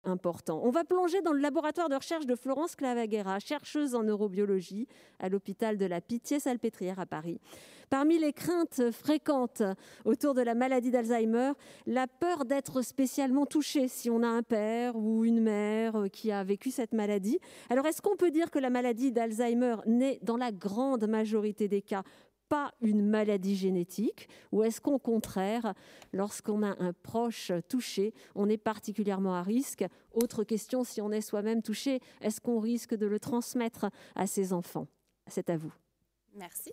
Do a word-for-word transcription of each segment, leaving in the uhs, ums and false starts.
important. On va plonger dans le laboratoire de recherche de Florence Clavagera, chercheuse en neurobiologie à l'hôpital de la Pitié-Salpêtrière à Paris. Parmi les craintes fréquentes autour de la maladie d'Alzheimer, la peur d'être spécialement touché si on a un père ou une mère qui a vécu cette maladie. Alors, est-ce qu'on peut dire que la maladie d'Alzheimer n'est, dans la grande majorité des cas, pas une maladie génétique, ou est-ce qu'au contraire, lorsqu'on a un proche touché, on est particulièrement à risque? Autre question, si on est soi-même touché, est-ce qu'on risque de le transmettre à ses enfants? C'est à vous. Merci.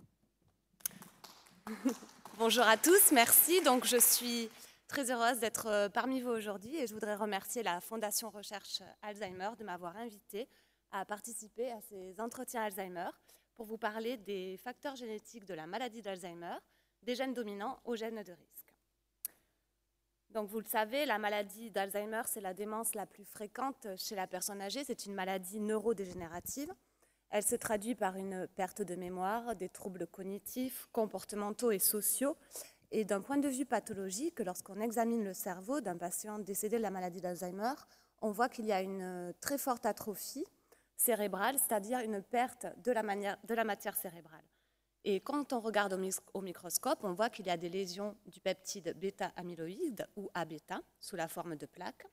Bonjour à tous, merci. Donc, je suis très heureuse d'être parmi vous aujourd'hui et je voudrais remercier la Fondation Recherche Alzheimer de m'avoir invitée à participer à ces entretiens Alzheimer pour vous parler des facteurs génétiques de la maladie d'Alzheimer, des gènes dominants aux gènes de risque. Donc, vous le savez, la maladie d'Alzheimer, c'est la démence la plus fréquente chez la personne âgée. C'est une maladie neurodégénérative. Elle se traduit par une perte de mémoire, des troubles cognitifs, comportementaux et sociaux. Et d'un point de vue pathologique, lorsqu'on examine le cerveau d'un patient décédé de la maladie d'Alzheimer, on voit qu'il y a une très forte atrophie cérébrale, c'est-à-dire une perte de la, manière, de la matière cérébrale. Et quand on regarde au, au microscope, on voit qu'il y a des lésions du peptide bêta-amyloïde ou A bêta sous la forme de plaques.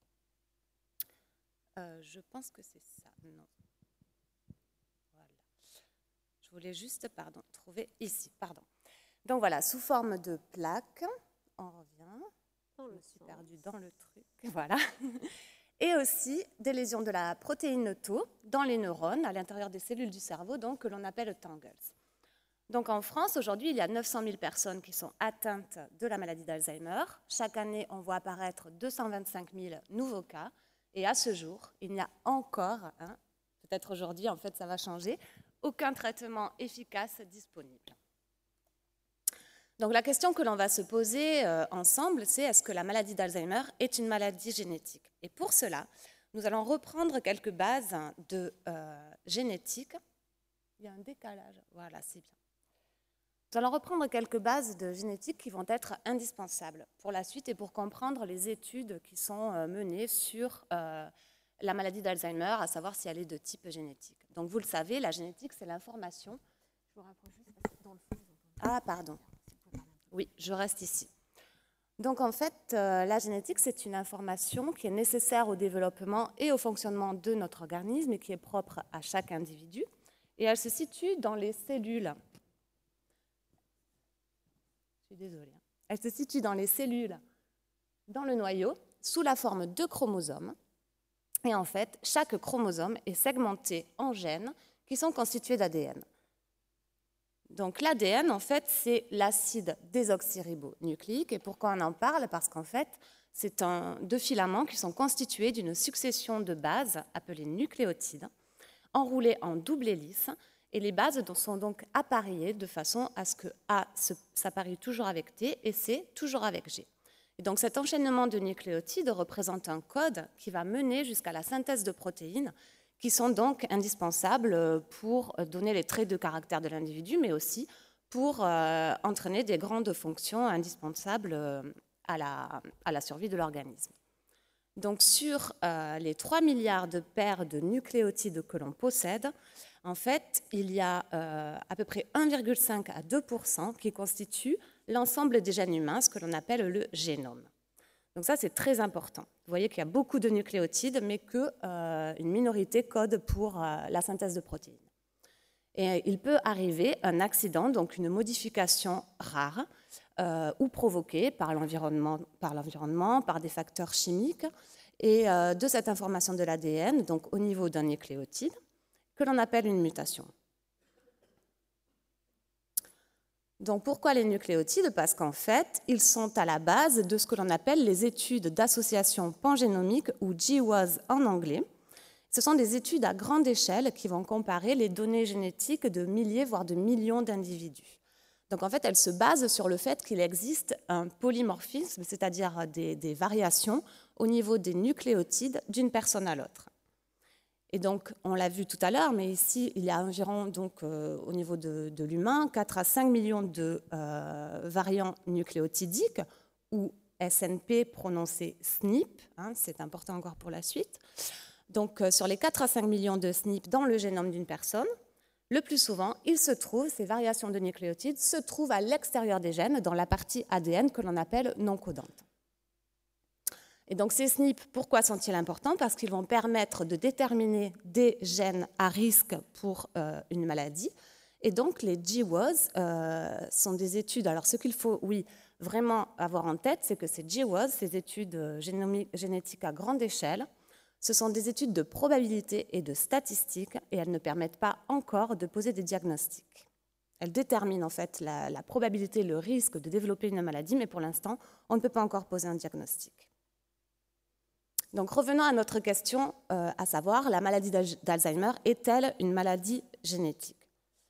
Euh, je pense que c'est ça, non. Voilà. Je voulais juste, pardon, trouver ici, pardon. Donc voilà, sous forme de plaques, on revient. Je me suis perdue dans le truc, voilà. Et aussi des lésions de la protéine tau dans les neurones, à l'intérieur des cellules du cerveau, donc, que l'on appelle tangles. Donc en France, aujourd'hui, il y a neuf cent mille personnes qui sont atteintes de la maladie d'Alzheimer. Chaque année, on voit apparaître deux cent vingt-cinq mille nouveaux cas. Et à ce jour, il n'y a encore, hein, peut-être aujourd'hui, en fait, ça va changer, aucun traitement efficace disponible. Donc la question que l'on va se poser euh, ensemble, c'est est-ce que la maladie d'Alzheimer est une maladie génétique? Et pour cela, nous allons reprendre quelques bases de euh, génétique. Il y a un décalage, voilà, c'est bien. Nous allons reprendre quelques bases de génétique qui vont être indispensables pour la suite et pour comprendre les études qui sont euh, menées sur euh, la maladie d'Alzheimer, à savoir si elle est de type génétique. Donc vous le savez, la génétique, c'est l'information. Je vous rapproche juste parce que dans le fond, ah, pardon. Oui, je reste ici. Donc en fait, euh, la génétique, c'est une information qui est nécessaire au développement et au fonctionnement de notre organisme et qui est propre à chaque individu. Et elle se situe dans les cellules. Je suis désolée. Elle se situe dans les cellules, dans le noyau, sous la forme de chromosomes. Et en fait, chaque chromosome est segmenté en gènes qui sont constitués d'A D N. Donc l'A D N, en fait, c'est l'acide désoxyribonucléique. Et pourquoi on en parle? Parce qu'en fait, c'est un, deux filaments qui sont constitués d'une succession de bases appelées nucléotides, enroulées en double hélice. Et les bases sont donc appareillées de façon à ce que A s'appareille toujours avec T et C toujours avec G. Et donc cet enchaînement de nucléotides représente un code qui va mener jusqu'à la synthèse de protéines, qui sont donc indispensables pour donner les traits de caractère de l'individu, mais aussi pour euh, entraîner des grandes fonctions indispensables à la, à la survie de l'organisme. Donc sur euh, les trois milliards de paires de nucléotides que l'on possède, en fait, il y a euh, à peu près un virgule cinq à deux pour cent qui constituent l'ensemble des gènes humains, ce que l'on appelle le génome. Donc ça, c'est très important. Vous voyez qu'il y a beaucoup de nucléotides, mais qu'une euh, minorité code pour euh, la synthèse de protéines. Et il peut arriver un accident, donc une modification rare, euh, ou provoquée par l'environnement, par l'environnement, par des facteurs chimiques, et euh, de cette information de l'A D N, donc au niveau d'un nucléotide, que l'on appelle une mutation. Donc pourquoi les nucléotides? Parce qu'en fait, ils sont à la base de ce que l'on appelle les études d'association pangénomique, ou G W A S en anglais. Ce sont des études à grande échelle qui vont comparer les données génétiques de milliers, voire de millions d'individus. Donc en fait, elles se basent sur le fait qu'il existe un polymorphisme, c'est-à-dire des, des variations au niveau des nucléotides d'une personne à l'autre. Et donc, on l'a vu tout à l'heure, mais ici, il y a environ, donc, euh, au niveau de, de l'humain, quatre à cinq millions de euh, variants nucléotidiques ou S N P prononcé S N P, hein, c'est important encore pour la suite. Donc, euh, sur les quatre à cinq millions de S N P dans le génome d'une personne, le plus souvent, il se trouve, ces variations de nucléotides se trouvent à l'extérieur des gènes, dans la partie A D N que l'on appelle non codante. Et donc ces S N P, pourquoi sont-ils importants? Parce qu'ils vont permettre de déterminer des gènes à risque pour euh, une maladie. Et donc les G W A S euh, sont des études, alors ce qu'il faut, oui, vraiment avoir en tête, c'est que ces G W A S, ces études génétiques à grande échelle, ce sont des études de probabilité et de statistiques, et elles ne permettent pas encore de poser des diagnostics. Elles déterminent en fait la, la probabilité, le risque de développer une maladie, mais pour l'instant, on ne peut pas encore poser un diagnostic. Donc revenons à notre question, euh, à savoir, la maladie d'Alzheimer est-elle une maladie génétique?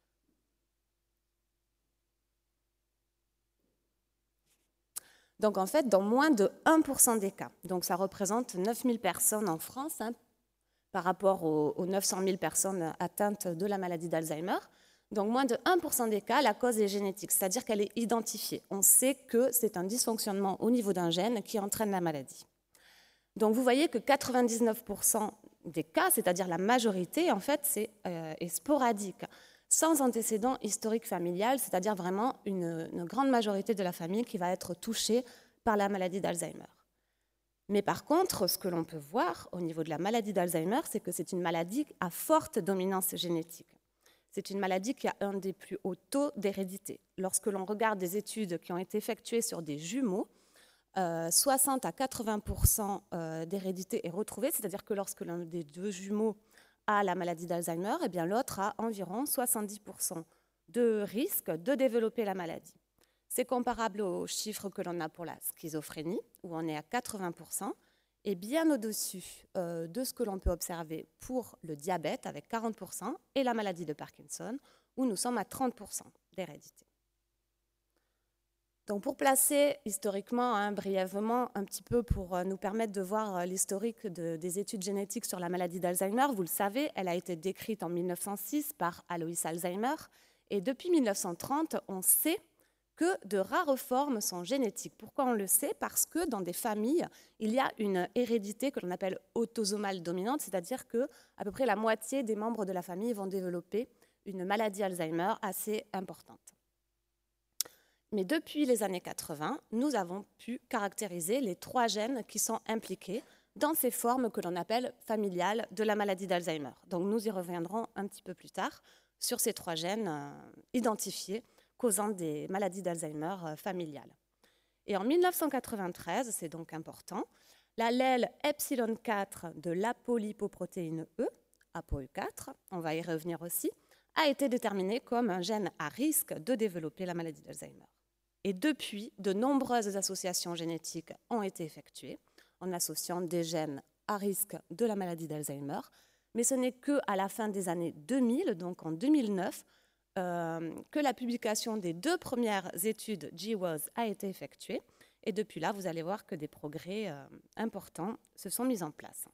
Donc en fait, dans moins de un pour cent des cas, donc ça représente neuf mille personnes en France, hein, par rapport aux, aux neuf cent mille personnes atteintes de la maladie d'Alzheimer, donc moins de un pour cent des cas, la cause est génétique, c'est-à-dire qu'elle est identifiée. On sait que c'est un dysfonctionnement au niveau d'un gène qui entraîne la maladie. Donc vous voyez que quatre-vingt-dix-neuf pour cent des cas, c'est-à-dire la majorité, en fait, c'est, euh, est sporadique, sans antécédent historique familial, c'est-à-dire vraiment une, une grande majorité de la famille qui va être touchée par la maladie d'Alzheimer. Mais par contre, ce que l'on peut voir au niveau de la maladie d'Alzheimer, c'est que c'est une maladie à forte dominance génétique. C'est une maladie qui a un des plus hauts taux d'hérédité. Lorsque l'on regarde des études qui ont été effectuées sur des jumeaux, Euh, soixante à quatre-vingts pour cent euh, d'hérédité est retrouvée, c'est-à-dire que lorsque l'un des deux jumeaux a la maladie d'Alzheimer, eh bien l'autre a environ soixante-dix pour cent de risque de développer la maladie. C'est comparable aux chiffres que l'on a pour la schizophrénie, où on est à quatre-vingts pour cent, et bien au-dessus euh, de ce que l'on peut observer pour le diabète, avec quarante pour cent, et la maladie de Parkinson, où nous sommes à trente pour cent d'hérédité. Donc pour placer historiquement, hein, brièvement, un petit peu pour nous permettre de voir l'historique de, des études génétiques sur la maladie d'Alzheimer, vous le savez, elle a été décrite en mille neuf cent six par Alois Alzheimer, et depuis mille neuf cent trente, on sait que de rares formes sont génétiques. Pourquoi on le sait? Parce que dans des familles, il y a une hérédité que l'on appelle autosomale dominante, c'est-à-dire que à peu près la moitié des membres de la famille vont développer une maladie Alzheimer assez importante. Mais depuis les années quatre-vingts, nous avons pu caractériser les trois gènes qui sont impliqués dans ces formes que l'on appelle familiales de la maladie d'Alzheimer. Donc nous y reviendrons un petit peu plus tard sur ces trois gènes euh, identifiés causant des maladies d'Alzheimer euh, familiales. Et en mille neuf cent quatre-vingt-treize, c'est donc important, l'allèle epsilon quatre de l'apolipoprotéine E, A P O E quatre, on va y revenir aussi, a été déterminé comme un gène à risque de développer la maladie d'Alzheimer. Et depuis, de nombreuses associations génétiques ont été effectuées en associant des gènes à risque de la maladie d'Alzheimer, mais ce n'est qu'à la fin des années deux mille, donc en deux mille neuf, euh, que la publication des deux premières études G W A S a été effectuée. Et depuis là, vous allez voir que des progrès euh, importants se sont mis en place.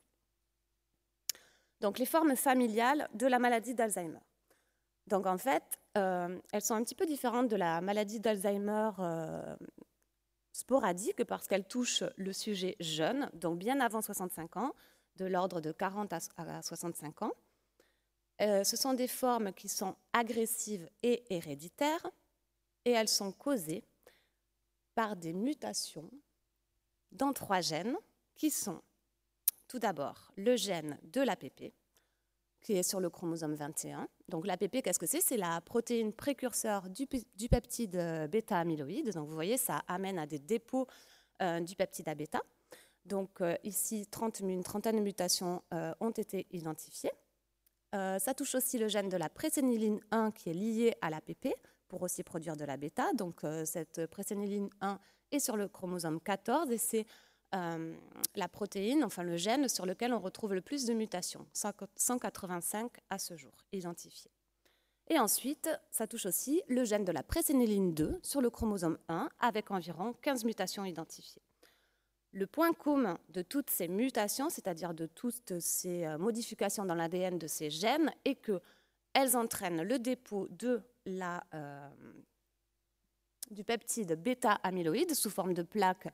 Donc les formes familiales de la maladie d'Alzheimer. Donc en fait, euh, elles sont un petit peu différentes de la maladie d'Alzheimer euh, sporadique parce qu'elles touchent le sujet jeune, donc bien avant soixante-cinq ans, de l'ordre de quarante à soixante-cinq ans. Euh, ce sont des formes qui sont agressives et héréditaires et elles sont causées par des mutations dans trois gènes qui sont tout d'abord le gène de l'A P P, qui est sur le chromosome vingt et un. Donc l'A P P, qu'est-ce que c'est? C'est la protéine précurseur du, du peptide bêta-amyloïde. Donc vous voyez, ça amène à des dépôts euh, du peptide A bêta. Donc euh, ici, trente, une trentaine de mutations euh, ont été identifiées. Euh, ça touche aussi le gène de la préséniline un qui est lié à l'A P P pour aussi produire de la bêta. Donc euh, cette préséniline un est sur le chromosome quatorze et c'est Euh, la protéine, enfin le gène sur lequel on retrouve le plus de mutations, cent quatre-vingt-cinq à ce jour, identifiées. Et ensuite, ça touche aussi le gène de la préséniline deux sur le chromosome un, avec environ quinze mutations identifiées. Le point commun de toutes ces mutations, c'est-à-dire de toutes ces modifications dans l'A D N de ces gènes, est qu'elles entraînent le dépôt de la, euh, du peptide bêta-amyloïde sous forme de plaques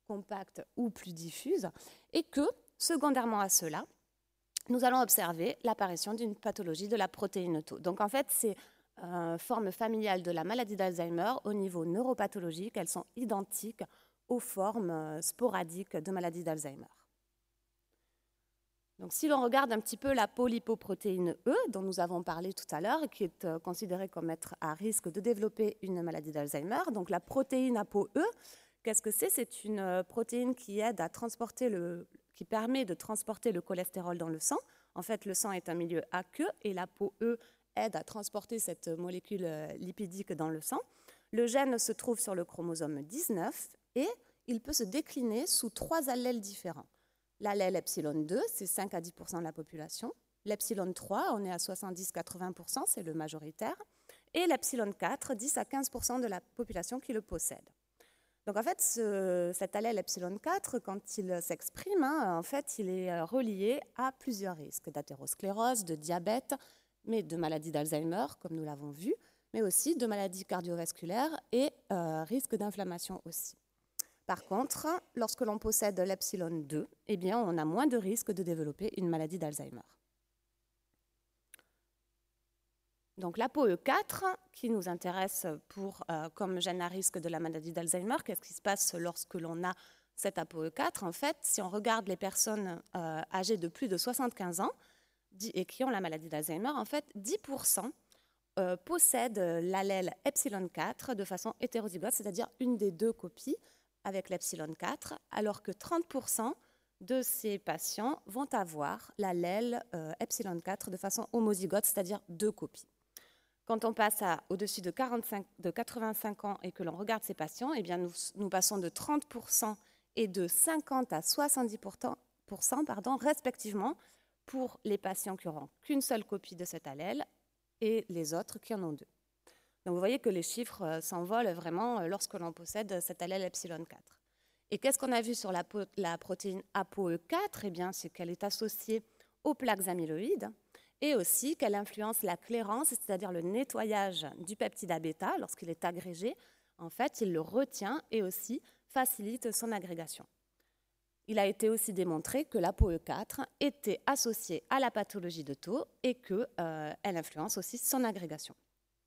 compacte ou plus diffuse, et que, secondairement à cela, nous allons observer l'apparition d'une pathologie de la protéine tau. Donc en fait, ces euh, formes familiales de la maladie d'Alzheimer, au niveau neuropathologique, elles sont identiques aux formes euh, sporadiques de maladie d'Alzheimer. Donc, si l'on regarde un petit peu la polypoprotéine E, dont nous avons parlé tout à l'heure, qui est euh, considérée comme être à risque de développer une maladie d'Alzheimer, donc la protéine ApoE, qu'est-ce que c'est? C'est une euh, protéine qui aide à transporter le, qui permet de transporter le cholestérol dans le sang. En fait, le sang est un milieu aqueux et l'ApoE aide à transporter cette molécule euh, lipidique dans le sang. Le gène se trouve sur le chromosome dix-neuf et il peut se décliner sous trois allèles différents. L'allèle epsilon deux, c'est cinq à dix pour cent de la population. L'epsilon trois, on est à soixante-dix à quatre-vingts pour cent, c'est le majoritaire. Et l'epsilon quatre, dix à quinze pour cent de la population qui le possède. Donc en fait, ce, cet allèle epsilon quatre, quand il s'exprime, hein, en fait, il est relié à plusieurs risques d'athérosclérose, de diabète, mais de maladie d'Alzheimer, comme nous l'avons vu, mais aussi de maladies cardiovasculaires et euh, risque d'inflammation aussi. Par contre, lorsque l'on possède l'epsilon deux, eh bien, on a moins de risques de développer une maladie d'Alzheimer. Donc l'ApoE quatre, qui nous intéresse pour, euh, comme gène à risque de la maladie d'Alzheimer, qu'est-ce qui se passe lorsque l'on a cet ApoE quatre? En fait, si on regarde les personnes euh, âgées de plus de soixante-quinze ans et qui ont la maladie d'Alzheimer, en fait, dix pour cent euh, possèdent l'allèle epsilon quatre de façon hétérozygote, c'est-à-dire une des deux copies avec l'epsilon quatre, alors que trente pour cent de ces patients vont avoir l'allèle euh, epsilon quatre de façon homozygote, c'est-à-dire deux copies. Quand on passe à, au-dessus de, quarante-cinq, de quatre-vingt-cinq ans et que l'on regarde ces patients, eh bien nous, nous passons de trente pour cent et de cinquante à soixante-dix pour cent pardon, respectivement pour les patients qui n'auront qu'une seule copie de cet allèle et les autres qui en ont deux. Donc vous voyez que les chiffres s'envolent vraiment lorsque l'on possède cet allèle epsilon quatre. Et qu'est-ce qu'on a vu sur la, la protéine ApoE quatre? Eh bien, c'est qu'elle est associée aux plaques amyloïdes et aussi qu'elle influence la clairance, c'est-à-dire le nettoyage du peptide A bêta lorsqu'il est agrégé. En fait, il le retient et aussi facilite son agrégation. Il a été aussi démontré que l'ApoE quatre était associée à la pathologie de Tau et qu'elle euh, influence aussi son agrégation.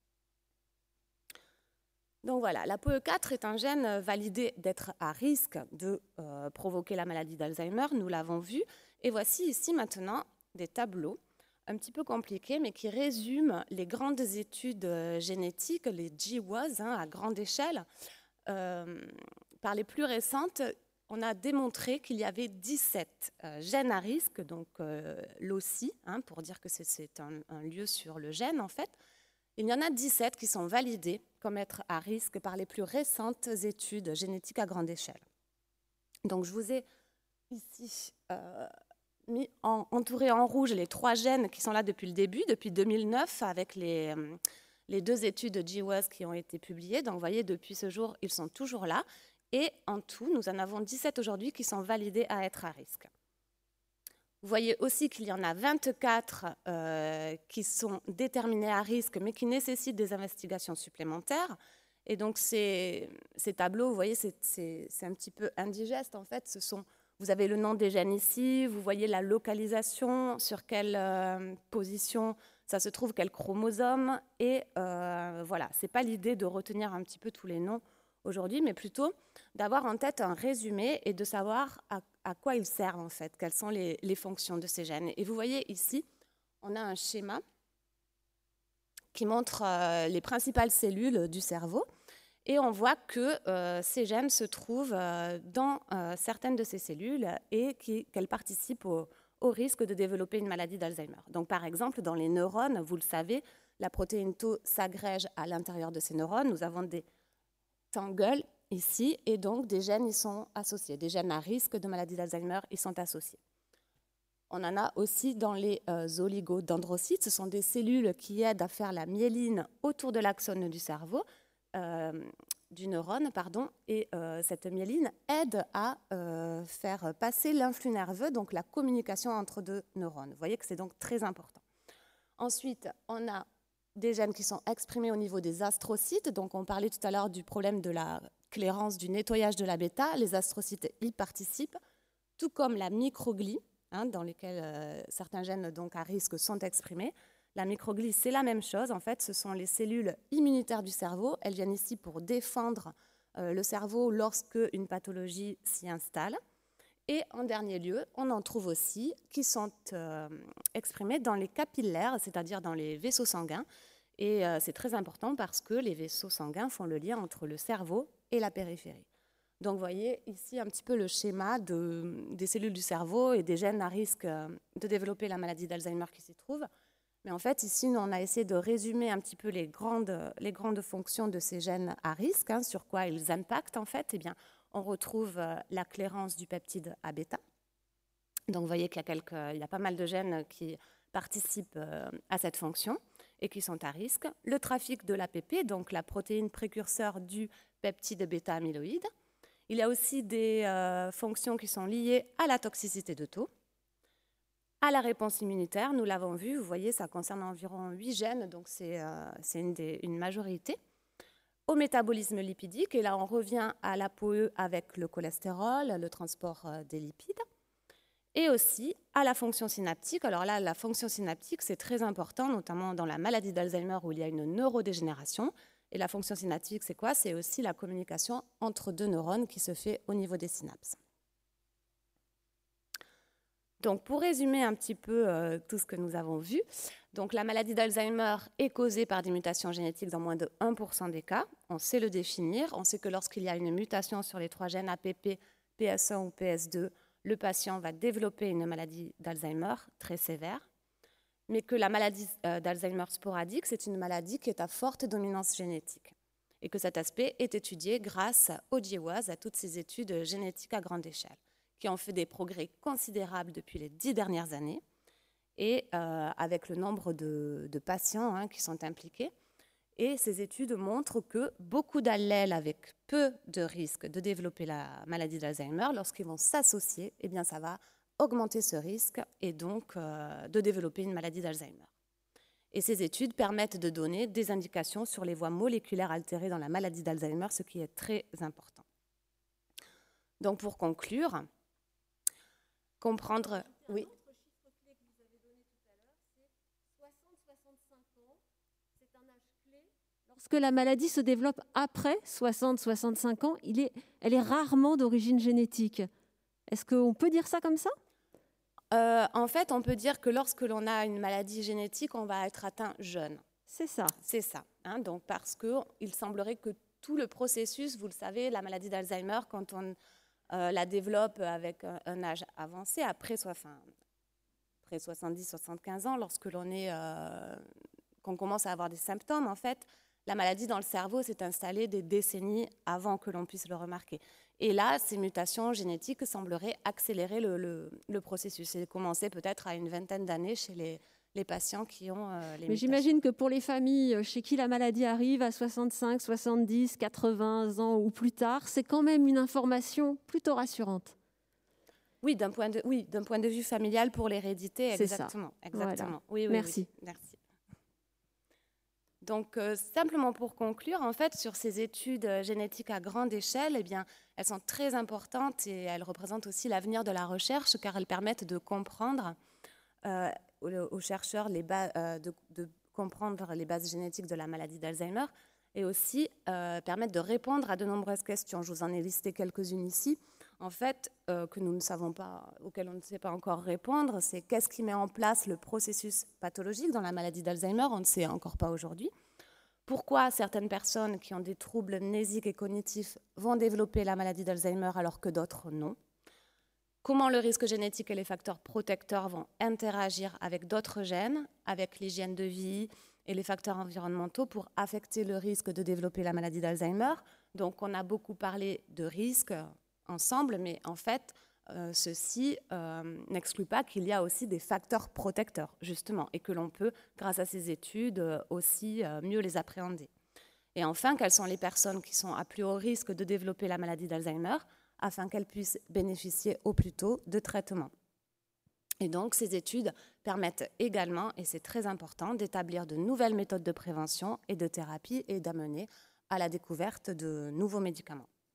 Donc voilà, l'ApoE quatre est un gène validé d'être à risque de euh, provoquer la maladie d'Alzheimer, nous l'avons vu. Et voici ici maintenant des tableaux un petit peu compliqués, mais qui résument les grandes études euh, génétiques, les G W A S, hein, à grande échelle. Euh, par les plus récentes, on a démontré qu'il y avait dix-sept euh, gènes à risque, donc euh, l'O C I, hein, pour dire que c'est, c'est un, un lieu sur le gène en fait. Il y en a dix-sept qui sont validés comme être à risque par les plus récentes études génétiques à grande échelle. Donc je vous ai ici euh, mis en, entouré en rouge les trois gènes qui sont là depuis le début, depuis deux mille neuf, avec les, les deux études G W A S qui ont été publiées. Donc vous voyez, depuis ce jour, ils sont toujours là. Et en tout, nous en avons dix-sept aujourd'hui qui sont validés à être à risque. Vous voyez aussi qu'il y en a vingt-quatre euh, qui sont déterminés à risque, mais qui nécessitent des investigations supplémentaires. Et donc, ces, ces tableaux, vous voyez, c'est, c'est, c'est un petit peu indigeste, en fait. Ce sont, vous avez le nom des gènes ici, vous voyez la localisation, sur quelle euh, position ça se trouve, quel chromosome. Et euh, voilà, ce n'est pas l'idée de retenir un petit peu tous les noms aujourd'hui, mais plutôt d'avoir en tête un résumé et de savoir à, à quoi ils servent en fait, quelles sont les, les fonctions de ces gènes. Et vous voyez ici, on a un schéma qui montre euh, les principales cellules du cerveau et on voit que euh, ces gènes se trouvent euh, dans euh, certaines de ces cellules et qui, qu'elles participent au, au risque de développer une maladie d'Alzheimer. Donc par exemple, dans les neurones, vous le savez, la protéine Tau s'agrège à l'intérieur de ces neurones. Nous avons des tangles ici, et donc des gènes y sont associés. Des gènes à risque de maladie d'Alzheimer y sont associés. On en a aussi dans les euh, oligodendrocytes. Ce sont des cellules qui aident à faire la myéline autour de l'axone du cerveau, euh, du neurone, pardon, et euh, cette myéline aide à euh, faire passer l'influx nerveux, donc la communication entre deux neurones. Vous voyez que c'est donc très important. Ensuite, on a des gènes qui sont exprimés au niveau des astrocytes. Donc, on parlait tout à l'heure du problème de la clairance du nettoyage de la bêta, les astrocytes y participent, tout comme la microglie, hein, dans lesquelles euh, certains gènes donc, à risque sont exprimés. La microglie, c'est la même chose. En fait, ce sont les cellules immunitaires du cerveau. Elles viennent ici pour défendre euh, le cerveau lorsque une pathologie s'y installe. Et en dernier lieu, on en trouve aussi qui sont euh, exprimés dans les capillaires, c'est-à-dire dans les vaisseaux sanguins. Et euh, c'est très important parce que les vaisseaux sanguins font le lien entre le cerveau et la périphérie. Donc vous voyez ici un petit peu le schéma de, des cellules du cerveau et des gènes à risque de développer la maladie d'Alzheimer qui s'y trouvent. Mais en fait, ici, nous, on a essayé de résumer un petit peu les grandes, les grandes fonctions de ces gènes à risque, hein, sur quoi ils impactent en fait. Eh bien, on retrouve euh, la clairance du peptide A bêta. Donc vous voyez qu'il y a, quelques, il y a pas mal de gènes qui participent euh, à cette fonction et qui sont à risque. Le trafic de l'A P P, donc la protéine précurseur du peptide bêta-amyloïde. Il y a aussi des euh, fonctions qui sont liées à la toxicité de taux, à la réponse immunitaire, nous l'avons vu, vous voyez, ça concerne environ huit gènes, donc c'est euh, une, une majorité. Au métabolisme lipidique, et là on revient à l'A P O E avec le cholestérol, le transport euh, des lipides, et aussi à la fonction synaptique. Alors là, la fonction synaptique, c'est très important, notamment dans la maladie d'Alzheimer où il y a une neurodégénération. Et la fonction synaptique, c'est quoi? C'est aussi la communication entre deux neurones qui se fait au niveau des synapses. Donc, pour résumer un petit peu euh, tout ce que nous avons vu, donc, la maladie d'Alzheimer est causée par des mutations génétiques dans moins de un pour cent des cas. On sait le définir. On sait que lorsqu'il y a une mutation sur les trois gènes A P P, P S un ou P S deux, le patient va développer une maladie d'Alzheimer très sévère. Mais que la maladie euh, d'Alzheimer sporadique, c'est une maladie qui est à forte dominance génétique. Et que cet aspect est étudié grâce aux G W A S, à toutes ces études génétiques à grande échelle, qui ont fait des progrès considérables depuis les dix dernières années, et euh, avec le nombre de, de patients hein, qui sont impliqués. Et ces études montrent que beaucoup d'allèles avec peu de risque de développer la maladie d'Alzheimer, lorsqu'ils vont s'associer, eh bien, ça va augmenter ce risque et donc euh, de développer une maladie d'Alzheimer. Et ces études permettent de donner des indications sur les voies moléculaires altérées dans la maladie d'Alzheimer, ce qui est très important. Donc, pour conclure, comprendre... Oui. Lorsque la maladie se développe après soixante à soixante-cinq ans, il est, elle est rarement d'origine génétique. Est-ce qu'on peut dire ça comme ça ? euh, En fait, on peut dire que lorsque l'on a une maladie génétique, on va être atteint jeune. C'est ça. C'est ça. Hein, donc parce qu'il semblerait que tout le processus, vous le savez, la maladie d'Alzheimer, quand on euh, la développe avec un, un âge avancé, après, enfin, après soixante-dix à soixante-quinze ans, lorsque l'on est, euh, qu'on commence à avoir des symptômes, en fait, la maladie dans le cerveau s'est installée des décennies avant que l'on puisse le remarquer. Et là, ces mutations génétiques sembleraient accélérer le, le, le processus et commencer peut-être à une vingtaine d'années chez les, les patients qui ont euh, les Mais mutations. j'imagine que pour les familles chez qui la maladie arrive à soixante-cinq, soixante-dix, quatre-vingts ans ou plus tard, c'est quand même une information plutôt rassurante. Oui, d'un point de, oui, d'un point de vue familial pour l'hérédité, c'est exactement. Ça. exactement. Voilà. Oui, oui, Merci. Oui, merci. Donc, euh, simplement pour conclure, en fait, sur ces études euh, génétiques à grande échelle, eh bien, elles sont très importantes et elles représentent aussi l'avenir de la recherche car elles permettent de comprendre euh, aux, aux chercheurs les ba- euh, de, de comprendre les bases génétiques de la maladie d'Alzheimer et aussi euh, permettent de répondre à de nombreuses questions. Je vous en ai listé quelques-unes ici. En fait, euh, que nous ne savons pas, auxquelles on ne sait pas encore répondre, c'est qu'est-ce qui met en place le processus pathologique dans la maladie d'Alzheimer? On ne sait encore pas aujourd'hui. Pourquoi certaines personnes qui ont des troubles mnésiques et cognitifs vont développer la maladie d'Alzheimer alors que d'autres non? Comment le risque génétique et les facteurs protecteurs vont interagir avec d'autres gènes, avec l'hygiène de vie et les facteurs environnementaux pour affecter le risque de développer la maladie d'Alzheimer? Donc, on a beaucoup parlé de risques ensemble, mais en fait, euh, ceci euh, n'exclut pas qu'il y a aussi des facteurs protecteurs, justement, et que l'on peut, grâce à ces études, euh, aussi euh, mieux les appréhender. Et enfin, quelles sont les personnes qui sont à plus haut risque de développer la maladie d'Alzheimer, afin qu'elles puissent bénéficier au plus tôt de traitements. Et donc, ces études permettent également, et c'est très important, d'établir de nouvelles méthodes de prévention et de thérapie et d'amener à la découverte de nouveaux médicaments.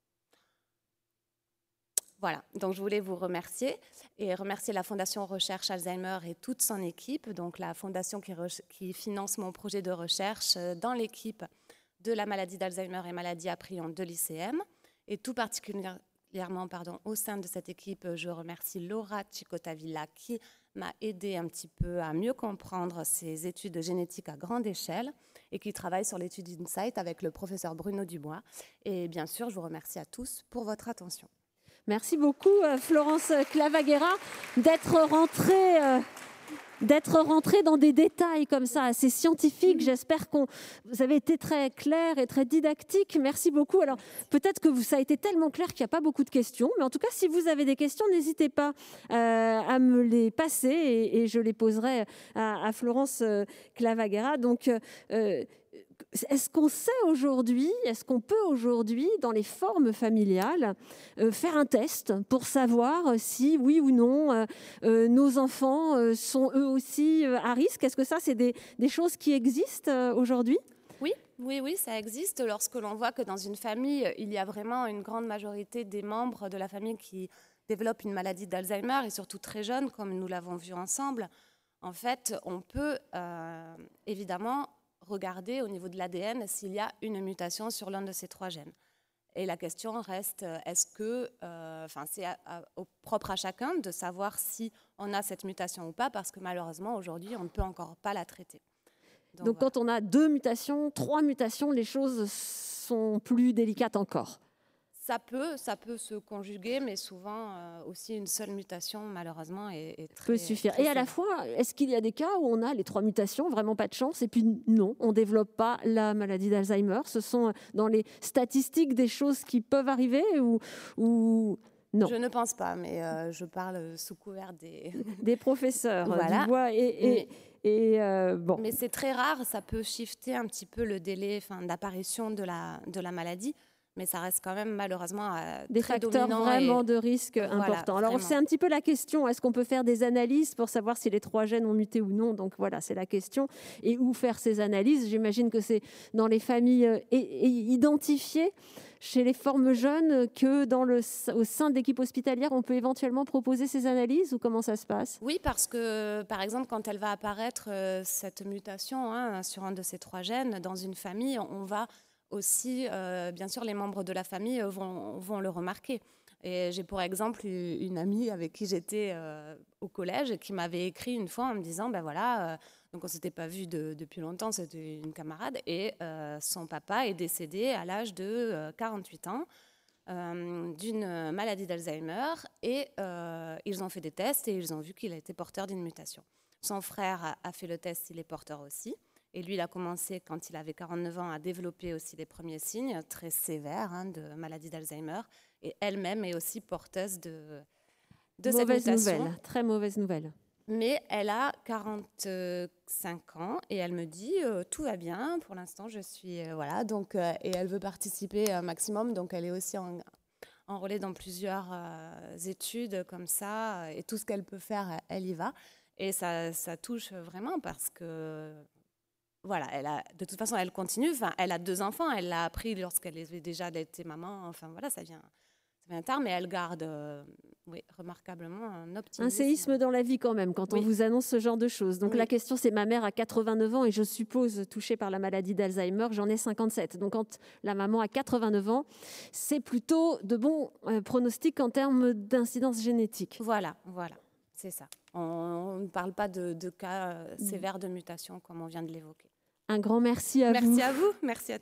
Voilà, donc je voulais vous remercier et remercier la Fondation Recherche Alzheimer et toute son équipe, donc la fondation qui, qui finance mon projet de recherche dans l'équipe de la maladie d'Alzheimer et maladie à prion de l'I C M. Et tout particulièrement pardon, au sein de cette équipe, je remercie Laura Chicotavilla qui m'a aidé un petit peu à mieux comprendre ces études génétiques à grande échelle et qui travaille sur l'étude InSight avec le professeur Bruno Dubois. Et bien sûr, je vous remercie à tous pour votre attention. Merci beaucoup, Florence Clavaguera, d'être rentrée, euh, d'être rentrée dans des détails comme ça, assez scientifiques. J'espère que vous avez été très clair et très didactique. Merci beaucoup. Alors, peut-être que vous, ça a été tellement clair qu'il n'y a pas beaucoup de questions. Mais en tout cas, si vous avez des questions, n'hésitez pas euh, à me les passer et, et je les poserai à, à Florence Clavaguera. Donc, euh, est-ce qu'on sait aujourd'hui, est-ce qu'on peut aujourd'hui, dans les formes familiales, euh, faire un test pour savoir si, oui ou non, euh, euh, nos enfants euh, sont eux aussi euh, à risque? Est-ce que ça, c'est des, des choses qui existent euh, aujourd'hui? Oui, oui, oui, ça existe. Lorsque l'on voit que dans une famille, il y a vraiment une grande majorité des membres de la famille qui développent une maladie d'Alzheimer, et surtout très jeunes, comme nous l'avons vu ensemble, en fait, on peut euh, évidemment regarder au niveau de l'A D N s'il y a une mutation sur l'un de ces trois gènes. Et la question reste, est-ce que, euh, enfin, c'est à, à, au propre à chacun de savoir si on a cette mutation ou pas, parce que malheureusement, aujourd'hui, on ne peut encore pas la traiter. Donc, Donc voilà. Quand on a deux mutations, trois mutations, les choses sont plus délicates encore. Ça peut, ça peut se conjuguer, mais souvent euh, aussi une seule mutation, malheureusement, est, est très... peut suffire. Très et à la fois, est-ce qu'il y a des cas où on a les trois mutations, vraiment pas de chance, et puis non, on ne développe pas la maladie d'Alzheimer? Ce sont dans les statistiques des choses qui peuvent arriver ou, ou... non? Je ne pense pas, mais euh, je parle sous couvert des... des professeurs, voilà. Dubois et... et... Et euh, bon. Mais c'est très rare, ça peut shifter un petit peu le délai d'apparition de la, de la maladie. Mais ça reste quand même malheureusement euh, des très facteurs vraiment et... de risque voilà, importants. Alors c'est un petit peu la question, est-ce qu'on peut faire des analyses pour savoir si les trois gènes ont muté ou non? Donc voilà, c'est la question. Et où faire ces analyses? J'imagine que c'est dans les familles euh, et, et identifiées chez les formes jeunes que dans le, au sein de l'équipe hospitalière, on peut éventuellement proposer ces analyses, ou comment ça se passe? Oui, parce que par exemple, quand elle va apparaître euh, cette mutation hein, sur un de ces trois gènes dans une famille, on va aussi, euh, bien sûr, les membres de la famille vont, vont le remarquer. Et j'ai pour exemple une amie avec qui j'étais euh, au collège et qui m'avait écrit une fois en me disant, ben voilà, euh, donc on ne s'était pas vu de, depuis longtemps, c'était une camarade, et euh, son papa est décédé à l'âge de euh, quarante-huit ans euh, d'une maladie d'Alzheimer, et euh, ils ont fait des tests et ils ont vu qu'il était porteur d'une mutation. Son frère a, a fait le test, il est porteur aussi. Et lui, il a commencé, quand il avait quarante-neuf ans, à développer aussi les premiers signes très sévères hein, de maladie d'Alzheimer. Et elle-même est aussi porteuse de, de cette mutation. Nouvelle, très mauvaise nouvelle. Mais elle a quarante-cinq ans et elle me dit euh, tout va bien. Pour l'instant, je suis euh, voilà. Donc euh, et elle veut participer un maximum. Donc elle est aussi en, enrôlée dans plusieurs euh, études comme ça. Et tout ce qu'elle peut faire, elle y va. Et ça, ça touche vraiment parce que voilà, elle a, de toute façon, elle continue. Enfin, elle a deux enfants. Elle l'a appris lorsqu'elle avait déjà été maman. Enfin, voilà, ça vient, ça vient tard, mais elle garde, euh, oui, remarquablement un optimisme. Un séisme dans la vie quand même, quand oui. on vous annonce ce genre de choses. Donc oui. La question, c'est ma mère a quatre-vingt-neuf ans et je suppose touchée par la maladie d'Alzheimer. J'en ai cinquante-sept. Donc quand la maman a quatre-vingt-neuf ans, c'est plutôt de bons euh, pronostics en termes d'incidence génétique. Voilà, voilà, c'est ça. On ne parle pas de, de cas euh, sévères de mutation comme on vient de l'évoquer. Un grand merci à merci vous. Merci à vous. Merci à